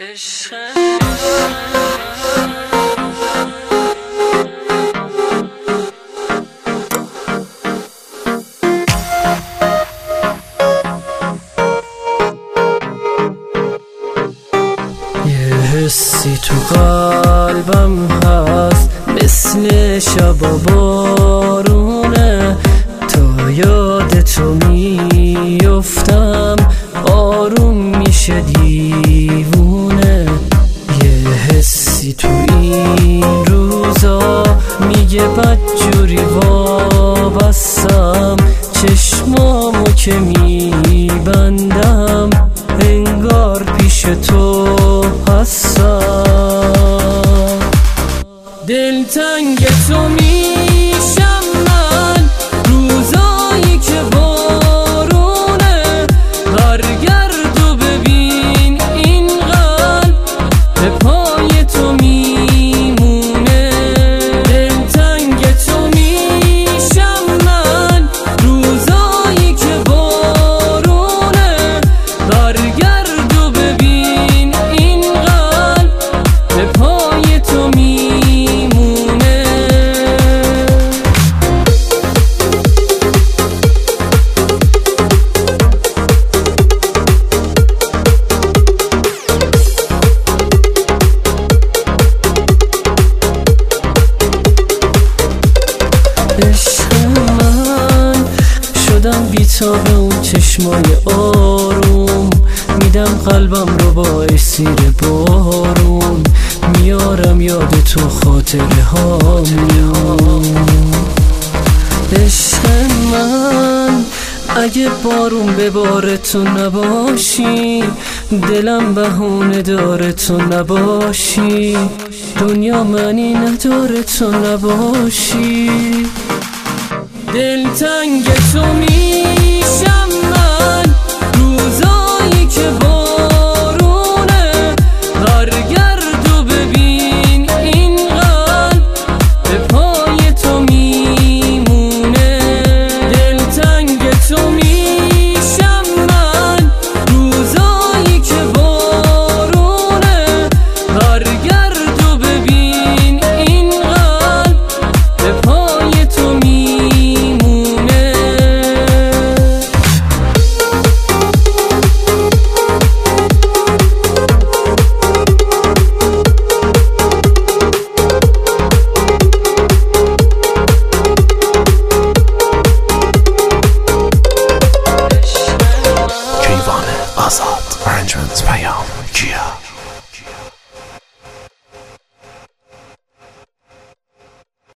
عشق یه حسی تو قلبم هست مثل شب و بارونه، تا یاد تو میفتم آروم میشه دیوونه. یه حسی تو این روزا میگه بدجوری وابستم، چشمامو که میبندم انگار پیش تو هستم. دلتنگ تو میشم من روزایی که بارونه، برگرد و ببین این قلب به پای تو میمونه. دلتنگ تو میشم من روزایی که بارونه، برگرد و ببین این قلب به پای تو میمونه. عشق من شدم بی‌تاب اون چشمای آروم، میدم قلبم رو با اسیر بارون، میارم یاد تو خاطره هامون. عشق من اگه بارون بباره تو نباشی، دلم بهونه داره تو نباشی، دنیا معنی نداره تو نباشی. دلتنگ تو میشم من روزایی که بارونه، برگرد و ببین این قلب به پای تو میمونه. دلتنگ تو میشم من روزایی که بارونه، برگرد و ببین این قلب به پای تو میمونه. کیوان آزاد، arrangements پیام کیا.